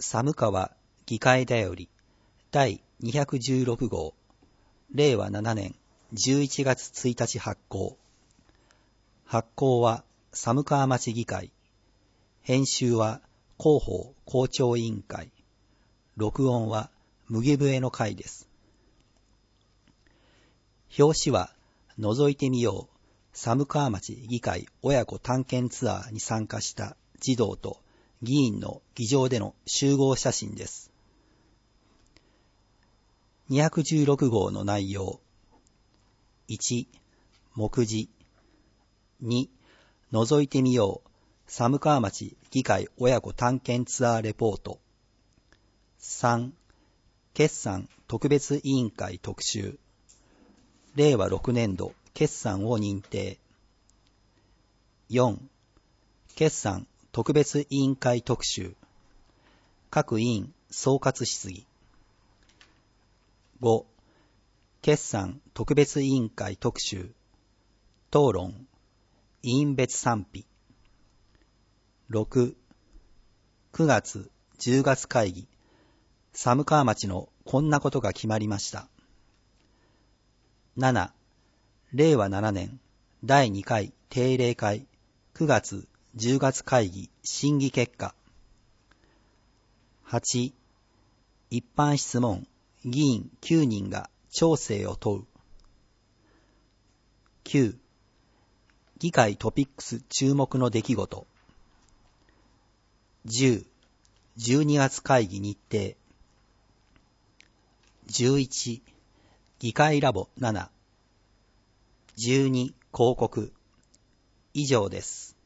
寒川議会だより第216号令和7年11月1日発行。発行は寒川町議会。編集は広報校長委員会。録音は麦笛の会です。表紙は覗いてみよう寒川町議会親子探検ツアーに参加した児童と議員の議場での集合写真です。216号の内容。1、目次。2、覗いてみよう寒川町議会親子探検ツアーレポート。3、決算特別委員会特集。令和6年度決算を認定。4、決算特別委員会特集。各委員総括質疑。5、決算特別委員会特集。討論。委員別賛否。6、9月、10月会議。寒川町のこんなことが決まりました。7、令和7年第2回定例会9月、10月会議審議結果。8、一般質問議員9人が調整を問う。9、議会トピックス注目の出来事。10、12月会議日程。11、議会ラボ7。12、広告。以上です。